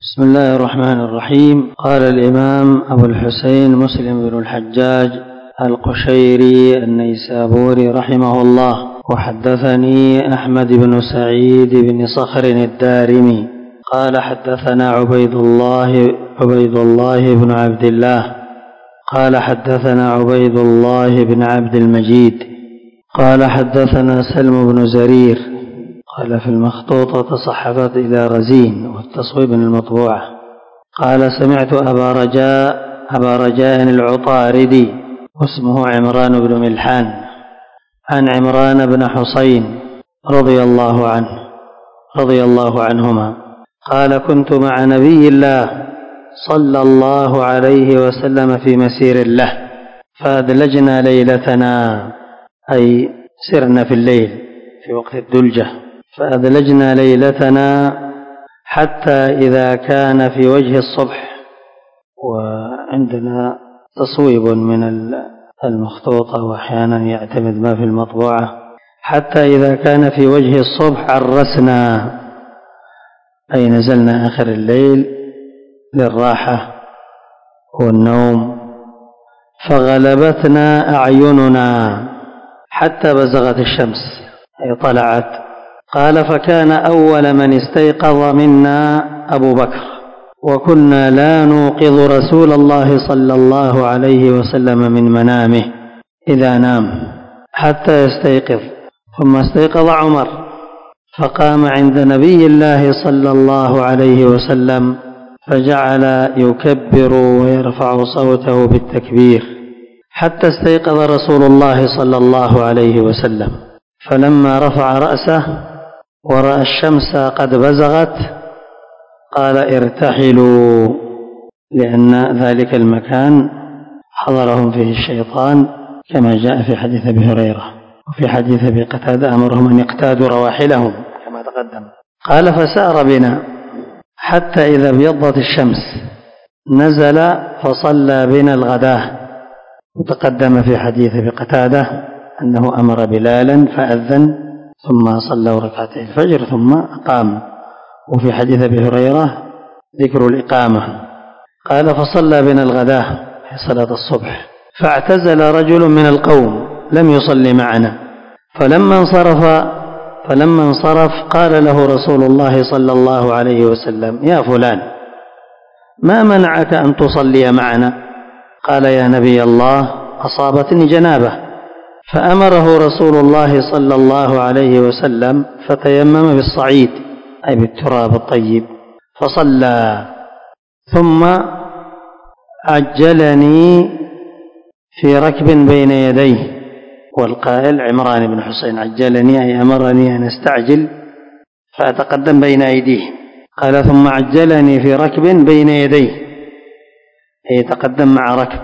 بسم الله الرحمن الرحيم. قال الإمام أبو الحسين مسلم بن الحجاج القشيري النيسابوري رحمه الله: وحدثني أحمد بن سعيد بن صخر الدارمي قال حدثنا عبيد الله بن عبد الله قال حدثنا عبيد الله بن عبد المجيد قال حدثنا سلم بن زرير قال في المخطوطة تصحفت إلى رزين والتصويب المطبوعة قال سمعت أبا رجاء العطاردي واسمه عمران بن ملحان عن عمران بن حسين رضي الله عنهما قال كنت مع نبي الله صلى الله عليه وسلم في مسير له فأدلجنا ليلتنا، أي سرنا في الليل في وقت الدلجة، فأدلجنا ليلتنا حتى إذا كان في وجه الصبح، وعندنا تصويب من المخطوطة وأحيانا يعتمد ما في المطبوعة، حتى إذا كان في وجه الصبح عرسنا، أي نزلنا آخر الليل للراحة والنوم، فغلبتنا أعيننا حتى بزغت الشمس أي طلعت. قال فكان أول من استيقظ منا أبو بكر، وكنا لا نوقظ رسول الله صلى الله عليه وسلم من منامه إذا نام حتى يستيقظ، ثم استيقظ عمر فقام عند نبي الله صلى الله عليه وسلم فجعل يكبر ويرفع صوته بالتكبير حتى استيقظ رسول الله صلى الله عليه وسلم، فلما رفع رأسه ورأى الشمس قد بزغت قال ارتحلوا، لأن ذلك المكان حضرهم فيه الشيطان كما جاء في حديث أبي هريرة، وفي حديث أبي قتادة أمرهم أن يقتادوا رواحلهم كما تقدم. قال فسار بنا حتى إذا ابيضت الشمس نزل فصلى بنا الغداة، وتقدم في حديث أبي قتادة أنه أمر بلالا فأذن ثم صلوا ركعتي الفجر ثم أقام، وفي حديث أبي هريرة ذكر الإقامة. قال فصلى بنا الغداة في صلاة الصبح، فاعتزل رجل من القوم لم يصلي معنا، فلما انصرف قال له رسول الله صلى الله عليه وسلم يا فلان ما منعك أن تصلي معنا؟ قال يا نبي الله أصابتني جنابة، فأمره رسول الله صلى الله عليه وسلم فتيمم بالصعيد أي بالتراب الطيب فصلى، ثم عجلني في ركب بين يديه، والقائل عمران بن حسين عجلني أي أمرني أن أستعجل فأتقدم بين أيديه. قال ثم عجلني في ركب بين يديه أي يتقدم مع ركب.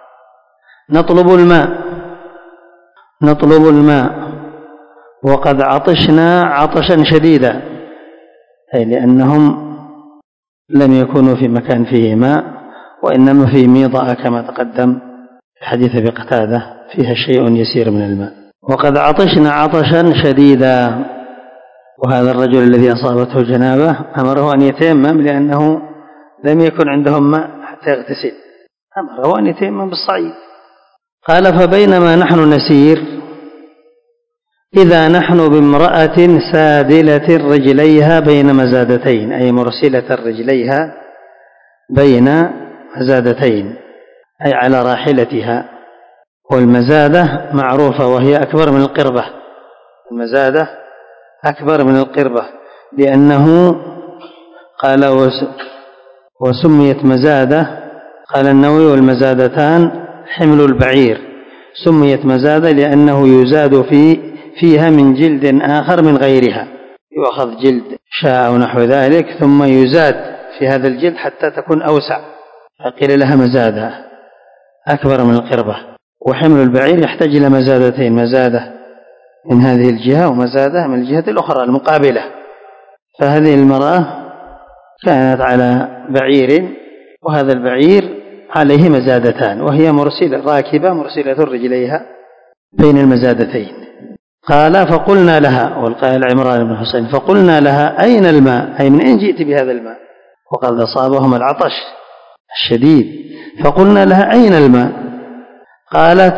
نطلب الماء وقد عطشنا عطشا شديدا، أي لأنهم لم يكونوا في مكان فيه ماء وإنما في ميضأ كما تقدم في حديث أبي قتادة فيها شيء يسير من الماء. وقد عطشنا عطشا شديدا، وهذا الرجل الذي أصابته جنابة أمره أن يتيمم لأنه لم يكن عندهم ماء حتى يغتسل، أمره أن يتيمم بالصعيد. قال فبينما نحن نسير إذا نحن بامرأة سادلة رجليها بين مزادتين، أي مرسلة رجليها بين مزادتين أي على راحلتها، والمزادة معروفة وهي أكبر من القربة، المزادة أكبر من القربة لأنه قال وسميت مزادة، قال النووي والمزادتان حمل البعير، سميت مزادة لأنه يزاد فيها من جلد آخر من غيرها، يؤخذ جلد شاء أو نحو ذلك ثم يزاد في هذا الجلد حتى تكون أوسع، فقيل لها مزادة أكبر من القربة. وحمل البعير يحتاج إلى مزادتين، مزادة من هذه الجهة ومزادة من الجهة الأخرى المقابلة. فهذه المرأة كانت على بعير، وهذا البعير عليه مزادتان، وهي راكبة مرسلة رجليها بين المزادتين. قال فقلنا لها، والقائل عمران بن حسين، فقلنا لها أين الماء، أي من أين جئت بهذا الماء؟ وقد أصابهم العطش الشديد، فقلنا لها: أين الماء؟ قالت: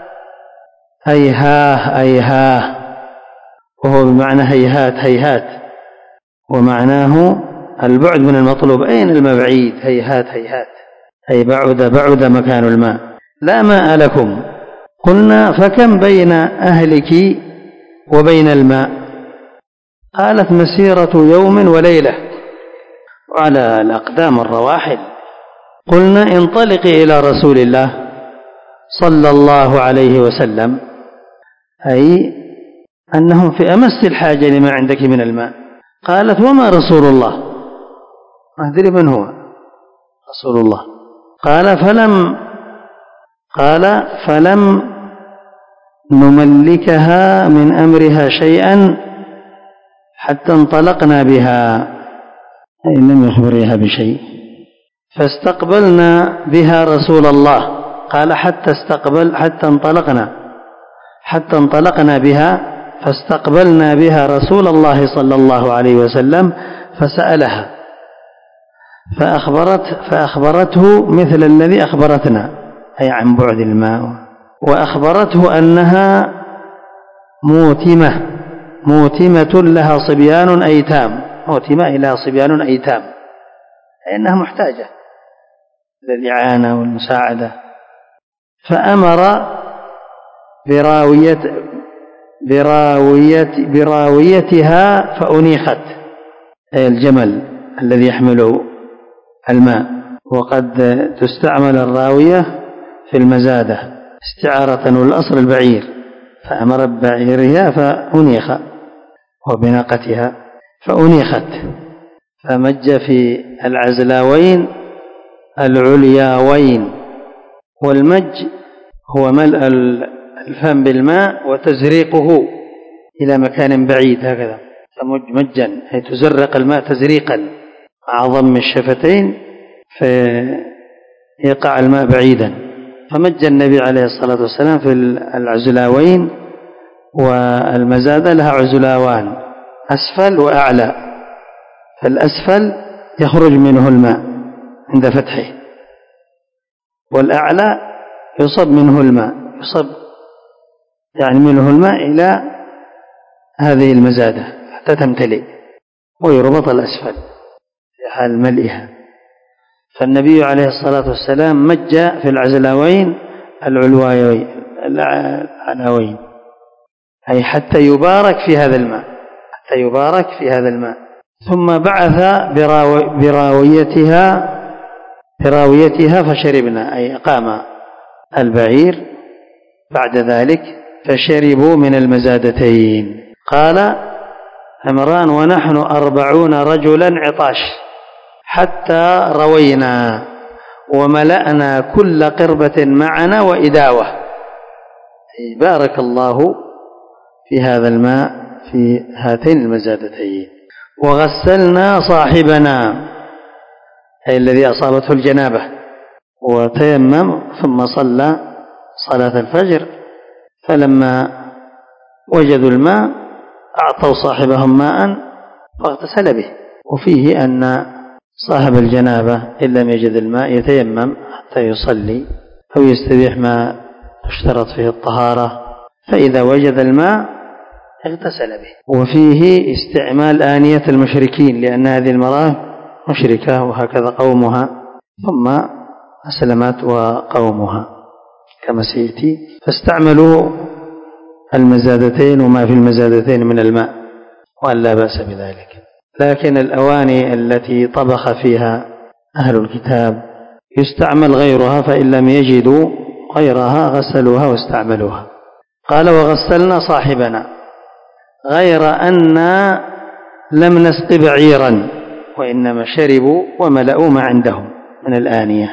هيهاه هيهاه، وهو بمعنى هيهات هيهات، ومعناه البعد من المطلوب. أين الماء؟ بعيد. هيهات هيهات أي بعد مكان الماء. لا ماء لكم. قلنا: فكم بين أهلك وبين الماء؟ قالت: مسيرة يوم وليلة، وعلى الأقدام الرواحل. قلنا: انطلقي إلى رسول الله صلى الله عليه وسلم، أي أنهم في أمس الحاجة لما عندك من الماء. قالت: وما رسول الله؟ ما أدري من هو رسول الله. قال: فلم نملكها من أمرها شيئا حتى انطلقنا بها، أي لم يخبرها بشيء. فاستقبلنا بها رسول الله. قال: حتى انطلقنا بها، فاستقبلنا بها رسول الله صلى الله عليه وسلم، فسألها فأخبرته مثل الذي أخبرتنا، أي عن بعد الماء، وأخبرته أنها موتمة لها صبيان أيتام، موتمة لها صبيان أيتام، لأنها محتاجة للإعانة والمساعدة. فأمر براويتها فأنيخت، أي الجمل الذي يحمل الماء. وقد تستعمل الراوية في المزادة استعارة، والأصل البعير، فأمر ببعيرها فأنيخ، وبناقتها فأنيخت. فمج في العزلاوين العلياوين، والمج هو ملء الفم بالماء وتزريقه إلى مكان بعيد، هكذا تمج مجا، أي تزرق الماء تزريقا مع ضم الشفتين فيقع الماء بعيدا. فمج النبي عليه الصلاة والسلام في العزلاوين، والمزادة لها عزلاوان أسفل وأعلى، فالأسفل يخرج منه الماء عند فتحه، والأعلى يصب منه الماء، يعني منه الماء إلى هذه المزادة حتى تمتلئ، ويربط الأسفل في حال ملئها. فالنبي عليه الصلاة والسلام مج في العزلاوين العلوين، أي حتى يبارك في هذا الماء. ثم بعث براويتها فشربنا، أي قام البعير بعد ذلك فشربوا من المزادتين. قال عمران: ونحن 40 رجلا عطاش حتى روينا وملأنا كل قربة معنا وإداوة، أي بارك الله في هذا الماء في هاتين المزادتين. وغسلنا صاحبنا، أي الذي أصابته الجنابة، وتيمم ثم صلى صلاة الفجر، فلما وجدوا الماء أعطوا صاحبهم ماء فاغتسل به. وفيه أن صاحب الجنابة إن لم يجد الماء يتيمم حتى يصلي أو يستبيح ما تشترط فيه الطهارة، فإذا وجد الماء اغتسل به. وفيه استعمال آنية المشركين، لأن هذه المرأة مشركة وهكذا قومها، ثم أسلمت وقومها كما سيأتي، فاستعملوا المزادتين وما في المزادتين من الماء، وأن لا بأس بذلك. لكن الأواني التي طبخ فيها أهل الكتاب يستعمل غيرها، فإن لم يجدوا غيرها غسلوها واستعملوها. قال: وغسلنا صاحبنا، غير أن لم نسق بعيرا، وإنما شربوا وملأوا ما عندهم من الآنية،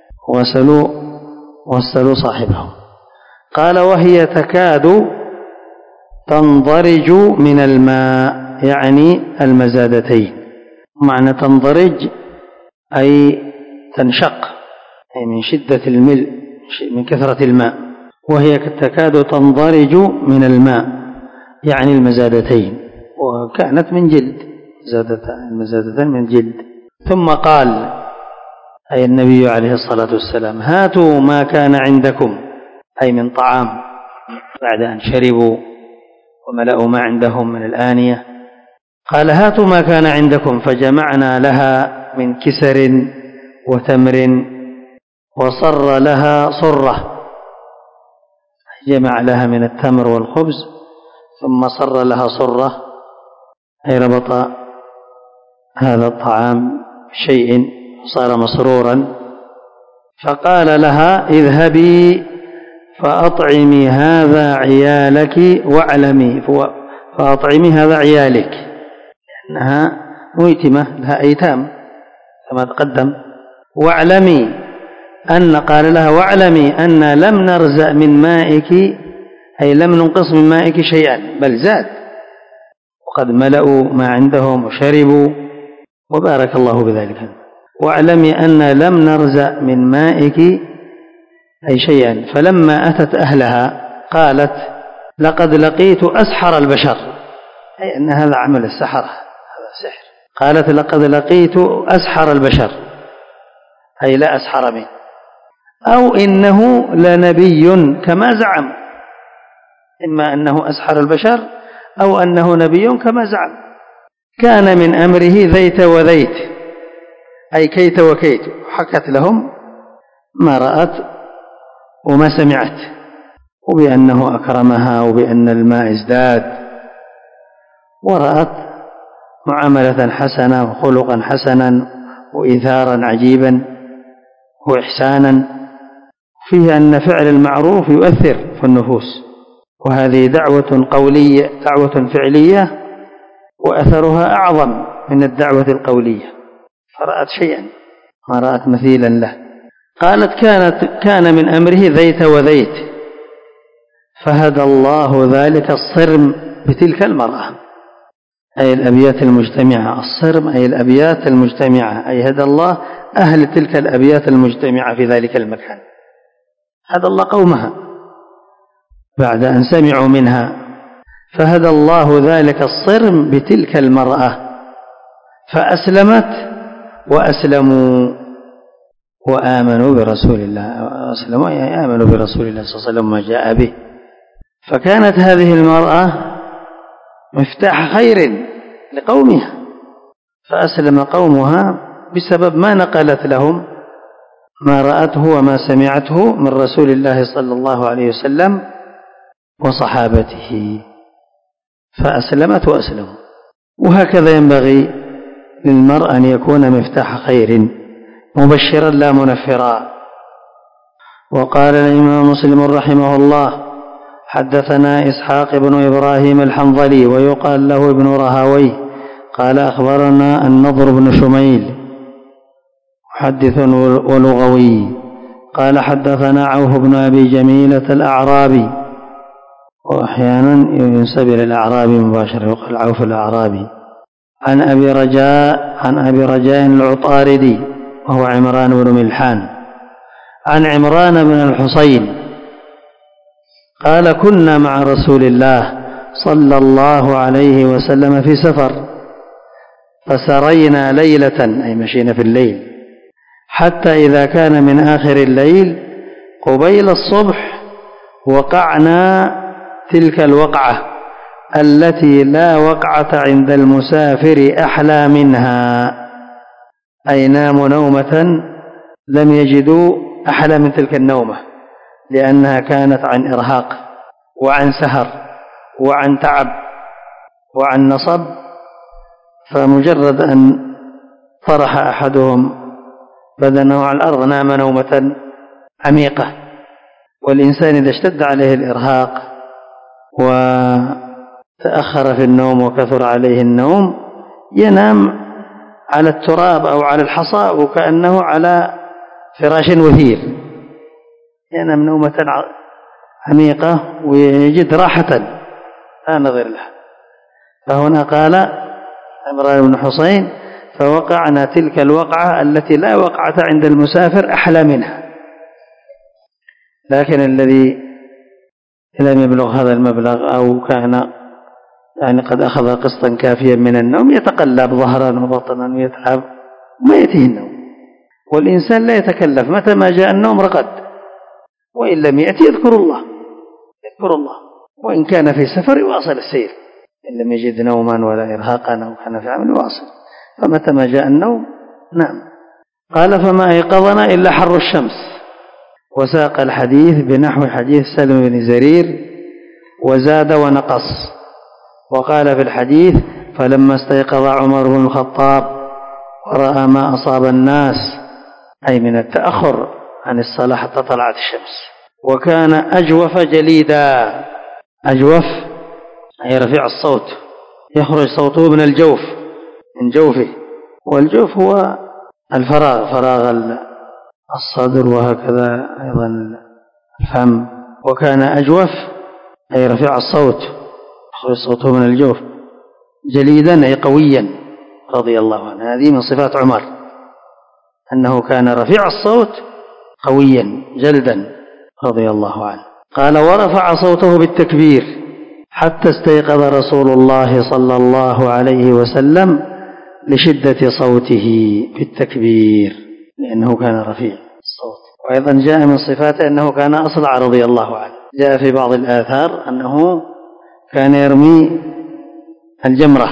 وغسلوا صاحبهم. قال: وهي تكاد تنضرج من الماء، يعني المزادتين. معنى تنضرج أي تنشق، أي من شدة الملء، من كثرة الماء. وهي تكاد تنضرج من الماء، يعني المزادتين، وكانت من جلد، المزادتين من جلد. ثم قال أي النبي عليه الصلاة والسلام: هاتوا ما كان عندكم، أي من طعام، بعد أن شربوا وملأوا ما عندهم من الآنية. قال: هاتوا ما كان عندكم، فجمعنا لها من كسر وتمر وصر لها صرة، جمع لها من التمر والخبز ثم صر لها صرة، أي ربط هذا الطعام بشيء صار مسرورا. فقال لها: اذهبي فأطعمي هذا عيالك واعلمي، فأطعمي هذا عيالك، لأنها ميتمة لها أيتام كما تقدم. واعلمي أن، قال لها: واعلمي أن لم نرزأ من مائك، أي لم ننقص من مائك شيئا بل زاد، وقد ملأوا ما عندهم وشربوا وبارك الله بذلك. واعلمي أن لم نرزأ من مائك أي شيئا. فلما أتت أهلها قالت: لقد لقيت أسحر البشر، أي أن هذا عمل السحرة، هذا سحر. قالت: لقد لقيت أسحر البشر، أي لا أسحر منه، أو إنه لنبي كما زعم، إما أنه أسحر البشر أو أنه نبي كما زعم. كان من أمره ذيت وذيت، أي كيت وكيت. حكت لهم ما رأت وما سمعت، وبأنه أكرمها وبأن الماء ازداد، ورأت معاملة حسنة وخلقا حسنا وإيثارا عجيبا وإحسانا، فيه أن فعل المعروف يؤثر في النفوس، وهذه دعوة قولية، دعوة فعلية، وأثرها أعظم من الدعوة القولية. فرأت شيئا ما رأت مثيلا له. قالت: كان من أمره ذيت وذيت، فهدى الله ذلك الصرم بتلك المرأة، أي الأبيات المجتمعة. الصرم أي الأبيات المجتمعة، أي هدى الله أهل تلك الأبيات المجتمعة في ذلك المكان. هدى الله قومها بعد أن سمعوا منها، فهدى الله ذلك الصرم بتلك المرأة، فأسلمت وأسلموا وآمنوا برسول الله. أسلموا أي آمنوا برسول الله صلى الله عليه وسلم ما جاء به. فكانت هذه المرأة مفتاح خير لقومها، فأسلم قومها بسبب ما نقلت لهم ما رأته وما سمعته من رسول الله صلى الله عليه وسلم وصحابته، فأسلمت وأسلموا. وهكذا ينبغي للمرء أن يكون مفتاح خير مبشرا لا منفرا. وقال الإمام مسلم رحمه الله: حدثنا إسحاق بن إبراهيم الحنظلي ويقال له ابن رهوي قال: أخبرنا النضر بن شميل محدث ولغوي قال: حدثنا عوف بن أبي جميلة الأعرابي، وأحيانا ينسب إلى الأعرابي مباشرة يقال عوف الأعرابي، عن أبي رجاء العطاردي وهو عمران بن ملحان، عن عمران بن الحصين قال: كنا مع رسول الله صلى الله عليه وسلم في سفر، فسرينا ليلة، أي مشينا في الليل، حتى إذا كان من آخر الليل قبيل الصبح وقعنا تلك الوقعة التي لا وقعة عند المسافر أحلى منها، أي ناموا نومة لم يجدوا أحلى من تلك النومة، لأنها كانت عن إرهاق وعن سهر وعن تعب وعن نصب. فمجرد أن طرح أحدهم بدنه على الأرض نام نومة عميقة. والإنسان إذا اشتد عليه الإرهاق وتأخر في النوم وكثر عليه النوم ينام على التراب أو على الحصى وكأنه على فراش وثير، ينام نومة عميقة ويجد راحة لا نظير لها. فهنا قال عمران بن حصين: فوقعنا تلك الوقعة التي لا وقعة عند المسافر أحلى منها. لكن الذي لم يبلغ هذا المبلغ أو كان يعني قد أخذ قسطا كافيا من النوم يتقلب ظهرا وبطنا ويتعب ما يأتيه النوم. والإنسان لا يتكلف، متى ما جاء النوم رقد، وإن لم يأتي يذكر الله، وإن كان في سفر يواصل السير، إن لم يجد نوما ولا إرهاقا أو كان في عمل يواصل، فمتى ما جاء النوم نعم. قال فما أيقظنا إلا حر الشمس. وساق الحديث بنحو حديث سلم بن زرير وزاد ونقص. وقال في الحديث فلما استيقظ عمر بن الخطاب ورأى ما أصاب الناس، أي من التأخر عن الصلاة حتى طلعت الشمس، وكان أجوف جليدا. أجوف أي رفيع الصوت، يخرج صوته من الجوف، من جوفه، والجوف هو الفراغ، فراغ الصدر، وهكذا أيضا الفم. وكان أجوف أي رفيع الصوت، يخرج صوته من الجوف. جليدا أي قويا رضي الله عنه. هذه من صفات عمر أنه كان رفيع الصوت قويا جلدا رضي الله عنه. قال ورفع صوته بالتكبير حتى استيقظ رسول الله صلى الله عليه وسلم لشدة صوته بالتكبير، لأنه كان رفيع الصوت. وأيضا جاء من صفاته أنه كان أصلع رضي الله عنه. جاء في بعض الآثار أنه كان يرمي الجمرة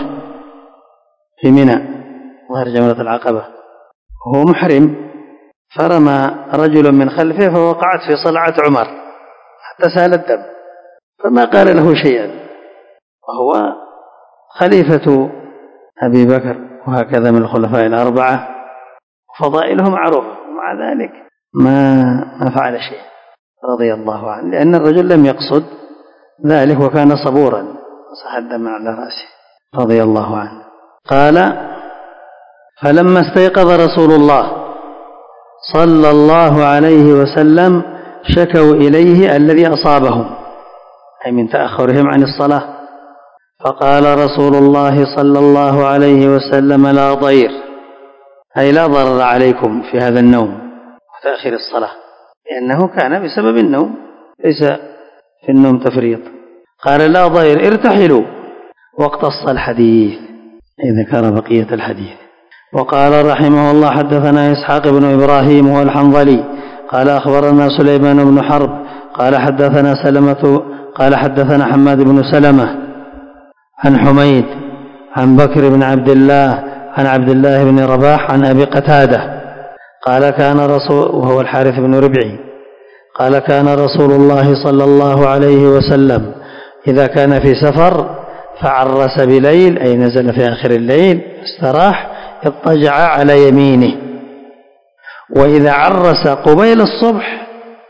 في منى، ظهر جمرة العقبة، وهو محرم، فرمى رجل من خلفه فوقعت في صلعة عمر حتى سال الدم، فما قال له شيئا، وهو خليفة أبي بكر وهكذا من الخلفاء الأربعة، فضائله معروفة، ومع ذلك ما فعل شيء رضي الله عنه، لأن الرجل لم يقصد ذلك وكان صبورا، صح الدم على رأسه رضي الله عنه. قال فلما استيقظ رسول الله صلى الله عليه وسلم شكوا إليه الذي أصابهم، أي من تأخرهم عن الصلاة، فقال رسول الله صلى الله عليه وسلم لا ضير، أي لا ضرر عليكم في هذا النوم وتأخير الصلاة، لأنه كان بسبب النوم، ليس في النوم تفريط. قال لا ضير ارتحلوا، واقتص الحديث، أي ذكر بقية الحديث. وقال رحمه الله حدثنا إسحاق بن إبراهيم هو الحنظلي قال أخبرنا سليمان بن حرب قال حدثنا سلمة قال حدثنا حماد بن سلمة عن حميد عن بكر بن عبد الله عن عبد الله بن رباح عن أبي قتادة قال كان رسول، وهو الحارث بن ربعي، قال كان رسول الله صلى الله عليه وسلم إذا كان في سفر فعرس بليل، أي نزل في آخر الليل استراح، اضطجع على يمينه، وإذا عرس قبيل الصبح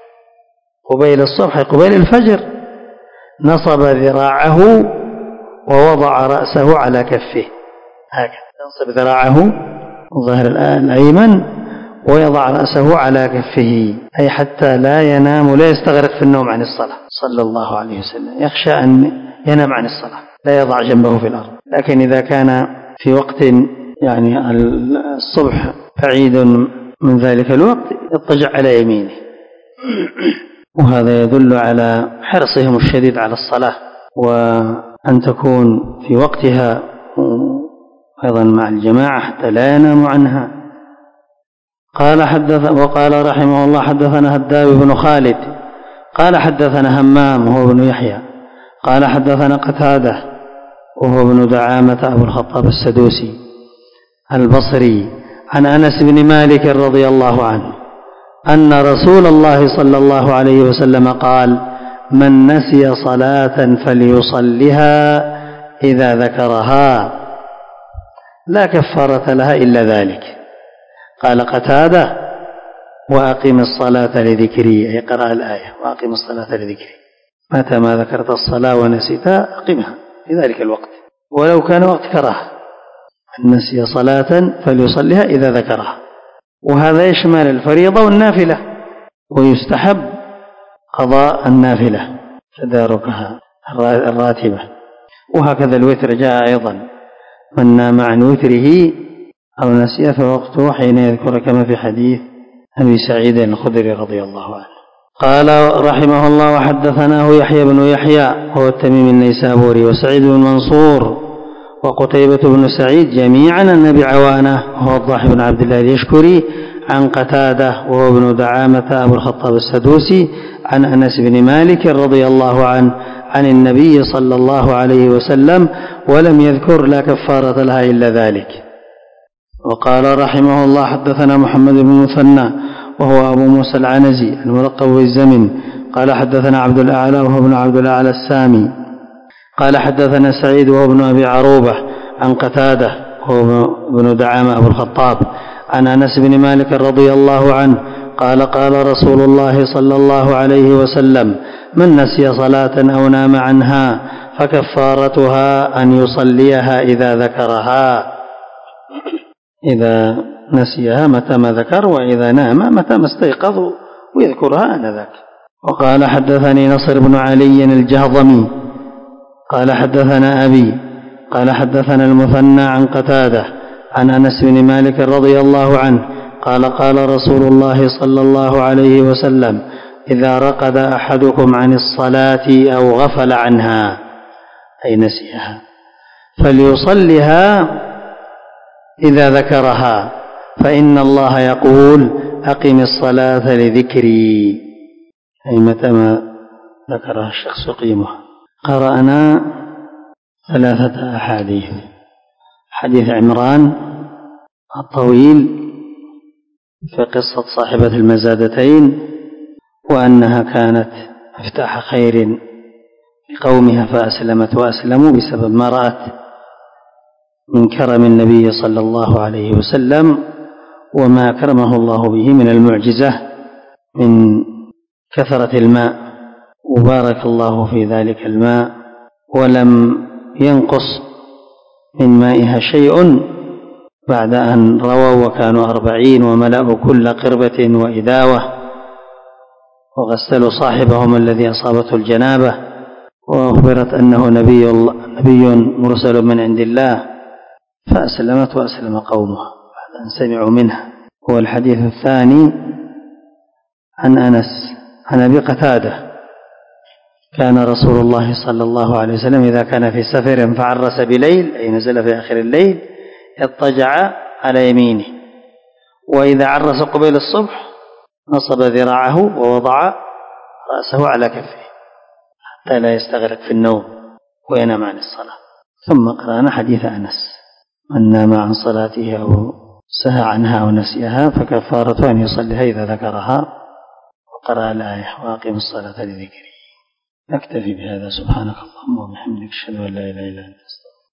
قبيل الفجر نصب ذراعه ووضع رأسه على كفه، هكذا ينصب ذراعه ظهر الأيمن ويضع رأسه على كفه، أي حتى لا ينام، لا يستغرق في النوم عن الصلاة صلى الله عليه وسلم، يخشى أن ينام عن الصلاة، لا يضع جنبه في الأرض. لكن إذا كان في وقت يعني الصبح بعيد من ذلك الوقت يضطجع على يمينه. وهذا يدل على حرصهم الشديد على الصلاة، وأن تكون في وقتها أيضا مع الجماعة حتى لا ينام عنها. وقال رحمه الله حدثنا هداب بن خالد قال حدثنا همام وهو بن يحيى قال حدثنا قتادة وهو ابن دعامة أبو الخطاب السدوسي البصري عن أنس بن مالك رضي الله عنه أن رسول الله صلى الله عليه وسلم قال من نسي صلاة فليصلها إذا ذكرها لا كفارة لها إلا ذلك. قال قتادة وأقم الصلاة لذكري، أي قرأ الآية وأقم الصلاة لذكري، متى ما ذكرت الصلاة ونسيتها أقمها في ذلك الوقت ولو كان وقت كراهة. من نسي صلاة فليصلها إذا ذكرها، وهذا يشمل الفريضة والنافلة، ويستحب قضاء النافلة تداركها الراتبة. وهكذا الوتر جاء أيضا من نام عن وتره أو نسيه فوقته حين يذكر، كما في حديث أبي سعيد الخدري رضي الله عنه. قال رحمه الله وحدثناه يحيى بن يحيى هو التميمي النيسابوري وسعيد بن منصور وقتيبة بن سعيد جميعا عن أبي عوانة وهو الضاحي بن عبد الله اليشكري عن قتادة وهو ابن دعامة أبو الخطاب السدوسي عن أنس بن مالك رضي الله عنه عن النبي صلى الله عليه وسلم ولم يذكر لا كفارة لها إلا ذلك. وقال رحمه الله حدثنا محمد بن مثنى وهو أبو موسى العنزي الملقب بالزمن قال حدثنا عبد الأعلى وهو ابن عبد الأعلى السامي قال حدثنا سعيد وهو ابن أبي عروبة عن قتادة وهو ابن دعامة أبو الخطاب عن أنس بن مالك رضي الله عنه قال قال رسول الله صلى الله عليه وسلم من نسي صلاة أو نام عنها فكفارتها أن يصليها إذا ذكرها، إذا نسيها متى ما ذكر، وإذا نام متى ما استيقظ ويذكرها آنذاك. وقال حدثني نصر بن علي الجهضمي قال حدثنا أبي قال حدثنا المثنى عن قتادة عن أنس بن مالك رضي الله عنه قال قال رسول الله صلى الله عليه وسلم إذا رقد أحدكم عن الصلاة أو غفل عنها أي نسيها فليصلها إذا ذكرها فإن الله يقول أقم الصلاة لذكري، أي متى ما ذكرها الشخص قيمها. قرأنا 3 أحاديث: حديث عمران الطويل في قصة صاحبة المزادتين وأنها كانت مفتاح خير لقومها فأسلمت وأسلموا بسبب ما رأت من كرم النبي صلى الله عليه وسلم وما أكرمه الله به من المعجزة من كثرة الماء، وبارك الله في ذلك الماء ولم ينقص من مائها شيء بعد أن رووا وكانوا 40 وملأوا كل قربة وإداوة وغسلوا صاحبهم الذي أصابته الجنابة، وأخبرت أنه نبي مرسل من عند الله فأسلمت وأسلم قومها بعد أن سمعوا منها. هو الحديث الثاني عن أنس عن أبي قتادة كان رسول الله صلى الله عليه وسلم إذا كان في سفر فعرس بليل أي نزل في آخر الليل اضطجع على يمينه، وإذا عرس قبيل الصبح نصب ذراعه ووضع رأسه على كفه حتى لا يستغرق في النوم وينام عن الصلاة. ثم قرأنا حديث أنس من نام عن صلاته أو سهى عنها أو نسيها فكفارته أن يصليها إذا ذكرها، وقرأ الآية وأقم الصلاة لذكري. نكتفي بهذا. سبحانك اللهم وبحمدك أشهد أن لا إله إلا أنت.